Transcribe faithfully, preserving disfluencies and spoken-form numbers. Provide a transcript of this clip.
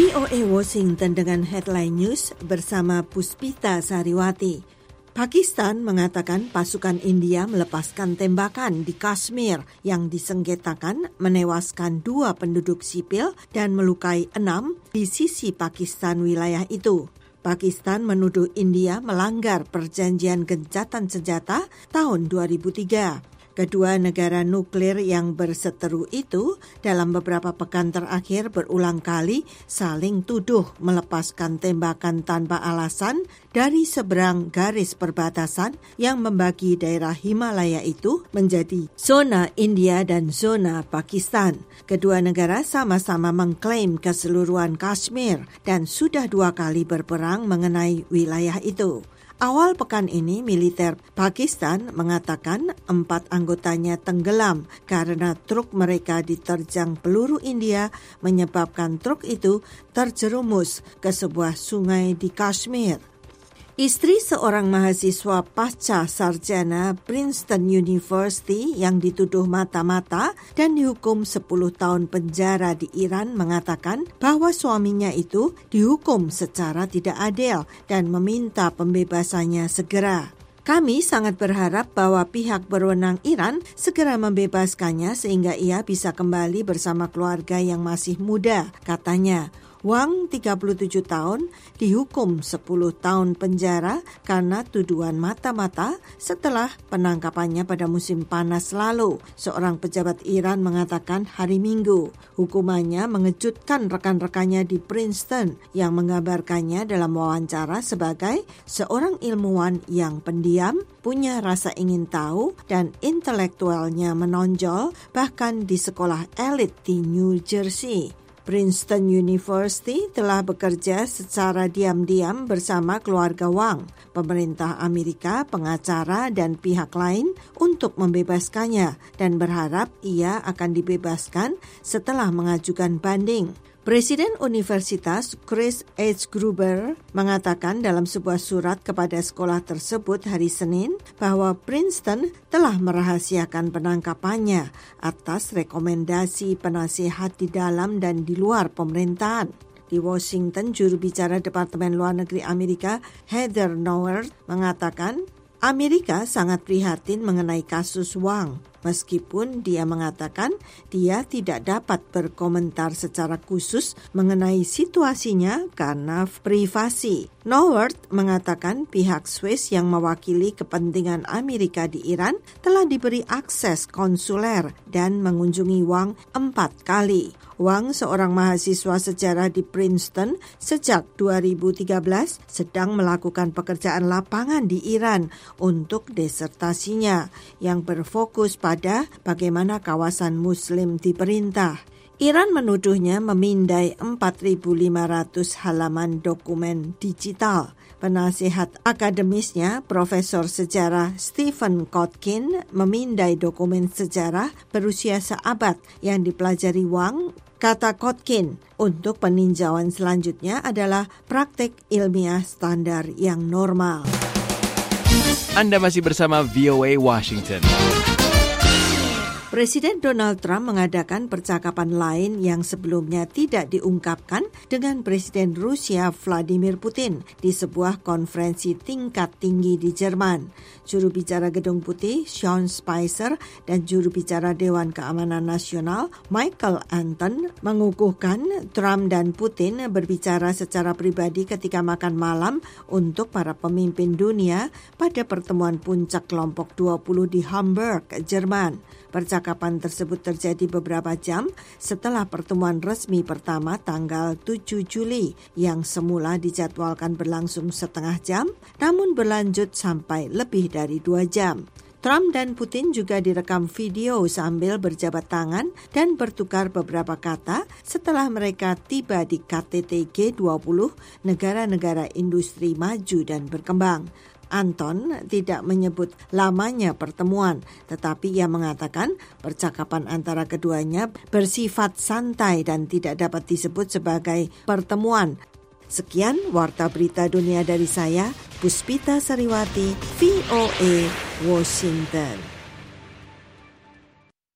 V O A Washington dengan headline news bersama Puspita Sariwati. Pakistan mengatakan pasukan India melepaskan tembakan di Kashmir yang disengketakan menewaskan dua penduduk sipil dan melukai enam di sisi Pakistan wilayah itu. Pakistan menuduh India melanggar perjanjian gencatan senjata tahun dua ribu tiga. Kedua negara nuklir yang berseteru itu dalam beberapa pekan terakhir berulang kali saling tuduh melepaskan tembakan tanpa alasan dari seberang garis perbatasan yang membagi daerah Himalaya itu menjadi zona India dan zona Pakistan. Kedua negara sama-sama mengklaim keseluruhan Kashmir dan sudah dua kali berperang mengenai wilayah itu. Awal pekan ini, militer Pakistan mengatakan empat anggotanya tenggelam karena truk mereka diterjang peluru India menyebabkan truk itu terjerumus ke sebuah sungai di Kashmir. Istri seorang mahasiswa pasca sarjana Princeton University yang dituduh mata-mata dan dihukum sepuluh tahun penjara di Iran mengatakan bahwa suaminya itu dihukum secara tidak adil dan meminta pembebasannya segera. Kami sangat berharap bahwa pihak berwenang Iran segera membebaskannya sehingga ia bisa kembali bersama keluarga yang masih muda, katanya. Wang, tiga puluh tujuh tahun, dihukum sepuluh tahun penjara karena tuduhan mata-mata setelah penangkapannya pada musim panas lalu. Seorang pejabat Iran mengatakan hari Minggu, hukumannya mengejutkan rekan-rekannya di Princeton yang menggambarkannya dalam wawancara sebagai seorang ilmuwan yang pendiam, punya rasa ingin tahu, dan intelektualnya menonjol bahkan di sekolah elit di New Jersey. Princeton University telah bekerja secara diam-diam bersama keluarga Wang, pemerintah Amerika, pengacara, dan pihak lain untuk membebaskannya dan berharap ia akan dibebaskan setelah mengajukan banding. Presiden Universitas Chris H. Gruber mengatakan dalam sebuah surat kepada sekolah tersebut hari Senin bahwa Princeton telah merahasiakan penangkapannya atas rekomendasi penasihat di dalam dan di luar pemerintahan. Di Washington, juru bicara Departemen Luar Negeri Amerika Heather Nauert mengatakan Amerika sangat prihatin mengenai kasus Wang, meskipun dia mengatakan dia tidak dapat berkomentar secara khusus mengenai situasinya karena privasi. Nauert mengatakan pihak Swiss yang mewakili kepentingan Amerika di Iran telah diberi akses konsuler dan mengunjungi Wang empat kali. Wang, seorang mahasiswa sejarah di Princeton sejak dua ribu tiga belas, sedang melakukan pekerjaan lapangan di Iran untuk disertasinya yang berfokus pada bagaimana kawasan Muslim diperintah. Iran menuduhnya memindai empat ribu lima ratus halaman dokumen digital. Penasihat akademisnya, Profesor Sejarah Stephen Kotkin, memindai dokumen sejarah berusia seabad yang dipelajari Wang. Kata Kotkin, untuk peninjauan selanjutnya adalah praktek ilmiah standar yang normal. Anda masih bersama V O A Washington. Presiden Donald Trump mengadakan percakapan lain yang sebelumnya tidak diungkapkan dengan Presiden Rusia Vladimir Putin di sebuah konferensi tingkat tinggi di Jerman. Juru bicara Gedung Putih Sean Spicer dan juru bicara Dewan Keamanan Nasional Michael Anton mengukuhkan Trump dan Putin berbicara secara pribadi ketika makan malam untuk para pemimpin dunia pada pertemuan puncak kelompok dua puluh di Hamburg, Jerman. Percakapan tersebut terjadi beberapa jam setelah pertemuan resmi pertama tanggal tujuh Juli yang semula dijadwalkan berlangsung setengah jam, namun berlanjut sampai lebih dari dua jam. Trump dan Putin juga direkam video sambil berjabat tangan dan bertukar beberapa kata setelah mereka tiba di K T T G dua puluh negara-negara industri maju dan berkembang. Anton tidak menyebut lamanya pertemuan, tetapi ia mengatakan percakapan antara keduanya bersifat santai dan tidak dapat disebut sebagai pertemuan. Sekian Warta Berita Dunia dari saya, Puspita Sariwati, V O A, Washington.